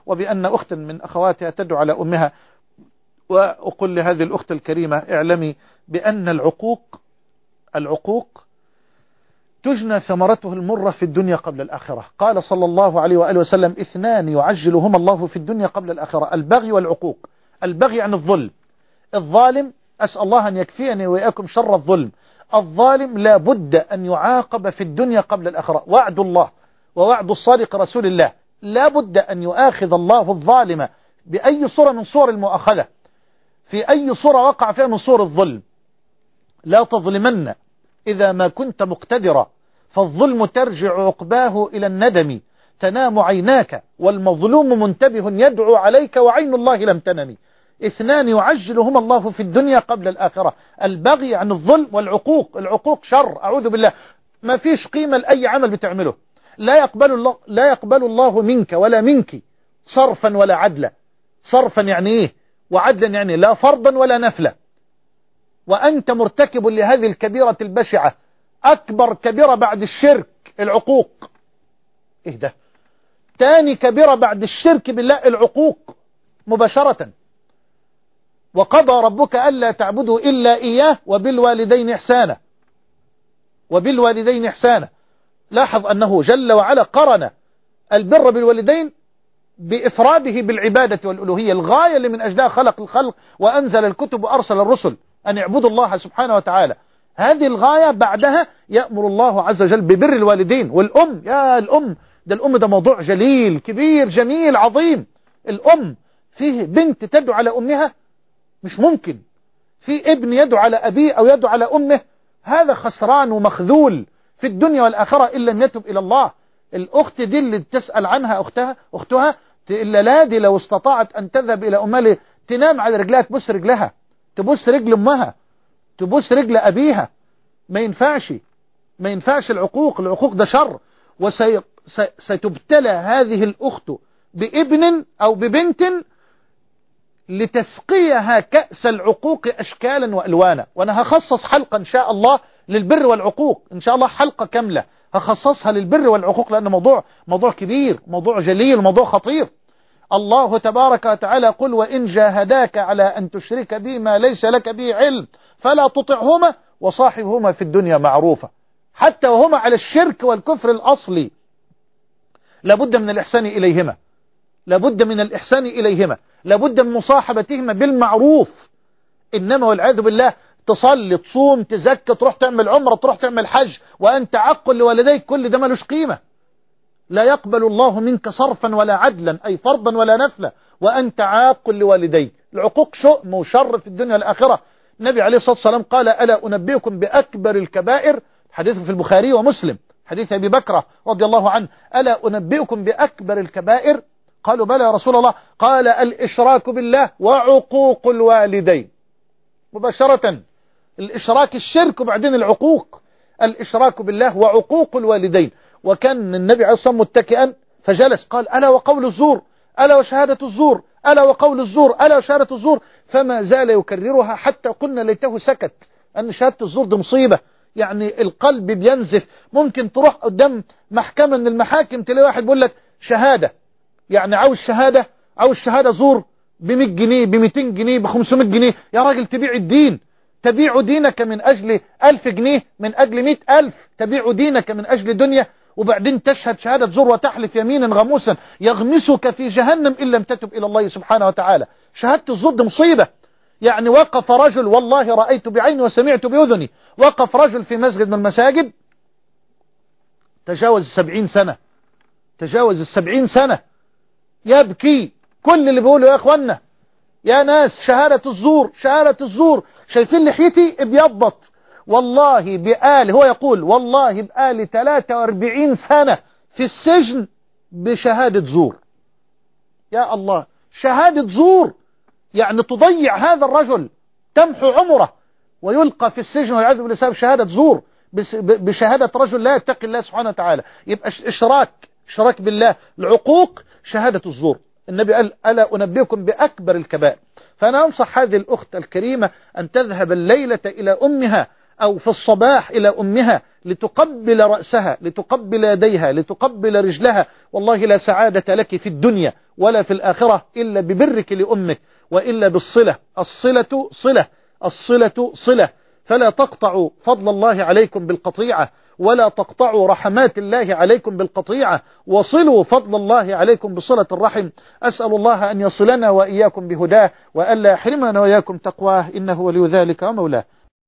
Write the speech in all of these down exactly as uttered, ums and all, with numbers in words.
وبأن أخت من أخواتها تدعو على أمها. وأقول لهذه الأخت الكريمة اعلمي بأن العقوق العقوق تجنى ثمرته المرة في الدنيا قبل الآخرة. قال صلى الله عليه وآله وسلم اثنان يعجلهما الله في الدنيا قبل الآخرة، البغي والعقوق. البغي عن الظلم، الظالم أسأل الله أن يكفيني وإياكم شر الظلم. الظالم لا بد أن يعاقب في الدنيا قبل الآخرة، وعد الله ووعد الصادق رسول الله، لا بد أن يؤاخذ الله الظالم بأي صورة من صور المؤاخذة، في أي صورة وقع فيها من صور الظلم. لا تظلمن إذا ما كنت مقتدرا، فالظلم ترجع عقباه إلى الندم، تنام عيناك والمظلوم منتبه يدعو عليك وعين الله لم تنم. اثنان يعجلهما الله في الدنيا قبل الآخرة، البغي عن الظلم والعقوق. العقوق شر، أعوذ بالله، ما فيش قيمة لأي عمل بتعمله. لا يقبل الله, لا يقبل الله منك ولا منك صرفا ولا عدلا. صرفا يعني إيه؟ وعدلا يعني لا فرضا ولا نفلا. وأنت مرتكب لهذه الكبيرة البشعة، أكبر كبيرة بعد الشرك العقوق. إيه ده؟ تاني كبيرة بعد الشرك بالله العقوق مباشرة. وقضى ربك ألا تعبدوا إلا إياه وبالوالدين إحسانا، وبالوالدين إحسانا. لاحظ أنه جل وعلا قرن البر بالوالدين بإفراده بالعبادة والألوهية، الغاية اللي من أجلها خلق الخلق وأنزل الكتب وأرسل الرسل، أن يعبدوا الله سبحانه وتعالى. هذه الغاية، بعدها يأمر الله عز وجل ببر الوالدين. والأم، يا الأم، ده الأم ده موضوع جليل كبير جميل عظيم. الأم، فيه بنت تدعو على أمها مش ممكن، في ابن يدعو على أبيه أو يدعو على أمه، هذا خسران ومخذول في الدنيا والآخرة إن لم يتب إلى الله. الأخت دي اللي تسأل عنها أختها أختها إلا لا دي لو استطاعت أن تذهب إلى أمها تنام على رجلها، تبص رجلها، تبص رجل أمها، تبص رجل أبيها. ما ينفعش، ما ينفعش. العقوق العقوق ده شر. وستبتلى هذه الأخت بابن أو ببنت لتسقيها كأس العقوق أشكالا وألوانا. وأنا هخصص حلقة إن شاء الله للبر والعقوق، إن شاء الله حلقة كاملة هخصصها للبر والعقوق، لأن موضوع موضوع كبير، موضوع جليل، موضوع خطير. الله تبارك وتعالى قل وإن جاهداك على أن تشرك بي ما ليس لك به علم فلا تطعهما وصاحبهما في الدنيا معروفة. حتى وهما على الشرك والكفر الأصلي لابد من الإحسان إليهما، لابد من الإحسان إليهما، لابد من مصاحبتهما بالمعروف. إنما والعياذ بالله تصلي، تصوم، تزكي، تروح تعمل عمرة، تروح تعمل حج وأنت عقل لوالديك، كل ده ملوش قيمة. لا يقبل الله منك صرفا ولا عدلا، أي فرضا ولا نفلا، وأنت عاقل لوالديك. العقوق شؤم وشر في الدنيا والآخرة. النبي عليه الصلاة والسلام قال ألا أنبئكم بأكبر الكبائر، حديث في البخاري ومسلم، حديث أبي بكرة رضي الله عنه، ألا أنبئكم بأكبر الكبائر؟ قالوا بلى يا رسول الله. قال الإشراك بالله وعقوق الوالدين. مباشرة الإشراك الشرك وبعدين العقوق، الإشراك بالله وعقوق الوالدين. وكان النبي عليه الصلاة والسلام متكئا فجلس قال ألا وقول الزور، ألا وشهادة الزور، ألا وقول الزور، ألا وشهادة الزور، فما زال يكررها حتى قلنا ليته سكت. أن شهادة الزور دي مصيبة، يعني القلب بينزف. ممكن تروح قدام محكمة من المحاكم تلاقي واحد بيقول لك شهادة، يعني عاوز شهادة، عاوز شهادة زور بمئة جنيه، بمئتين جنيه، بخمسمائة جنيه. يا راجل تبيع الدين، تبيع دينك من أجل ألف جنيه، من أجل مئة ألف، تبيع دينك من أجل دنيا، وبعدين تشهد شهادة زور وتحلف يمينا غموسا يغمسك في جهنم إن لم تتب إلى الله سبحانه وتعالى. شهادة الزور دي مصيبة. يعني وقف رجل، والله رأيت بعيني وسمعت بأذني، وقف رجل في مسجد من المساجد تجاوز السبعين سنة، تجاوز السبعين سنة، يبكي. كل اللي بيقوله يا اخوانا يا ناس شهادة الزور، شهادة الزور، شايفين لحيتي ابيضت، والله بقال، هو يقول والله بقالي ثلاثة وأربعين سنة في السجن بشهادة زور. يا الله، شهادة زور، يعني تضيع هذا الرجل، تمحو عمره ويلقى في السجن والعياذ بالله بسبب شهادة زور، بشهادة رجل لا يتقي الله سبحانه وتعالى. يبقى اشراك، اشراك بالله. العقوق شهادة الزور. النبي قال ألا أنبئكم بأكبر الكبائر. فأنا أنصح هذه الأخت الكريمة أن تذهب الليلة إلى أمها أو في الصباح إلى أمها لتقبل رأسها، لتقبل يديها، لتقبل رجلها. والله لا سعادة لك في الدنيا ولا في الآخرة إلا ببرك لأمك، وإلا بالصلة. الصلة صلة، الصلة صلة، فلا تقطعوا فضل الله عليكم بالقطيعة، ولا تقطعوا رحمات الله عليكم بالقطيعة، وصلوا فضل الله عليكم بصلة الرحم. أسأل الله أن يصلنا وإياكم بهداه، وألا يحرمنا وإياكم تقواه، إنه ولي ذلك ومولاه.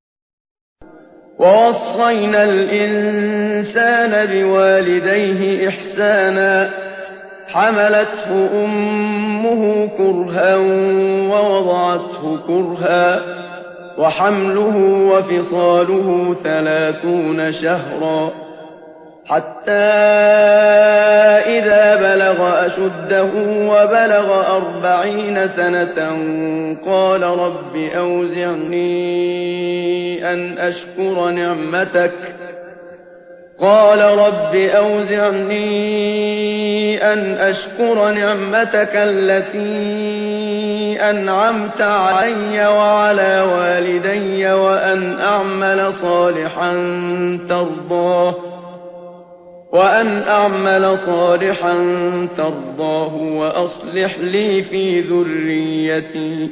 ووصينا الإنسان بوالديه إحسانا، حملته أمه كرها ووضعته كرها، وحمله وفصاله ثلاثون شهرا، حتى إذا بلغ أشده وبلغ أربعين سنة قال رب أوزعني أن أشكر نعمتك قال رب أوزعني أن أشكر نعمتك التي أنعمت علي وعلى والدي وأن أعمل صالحا ترضاه وأن أعمل صالحا ترضاه وأصلح لي في ذريتي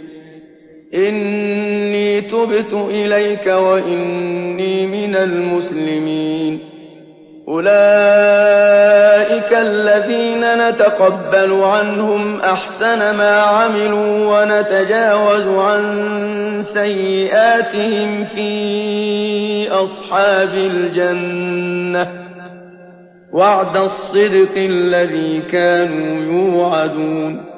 إني تبت إليك وإني من المسلمين. أولئك الذين نتقبل عنهم أحسن ما عملوا ونتجاوز عن سيئاتهم في أصحاب الجنة، وعد الصدق الذي كانوا يوعدون.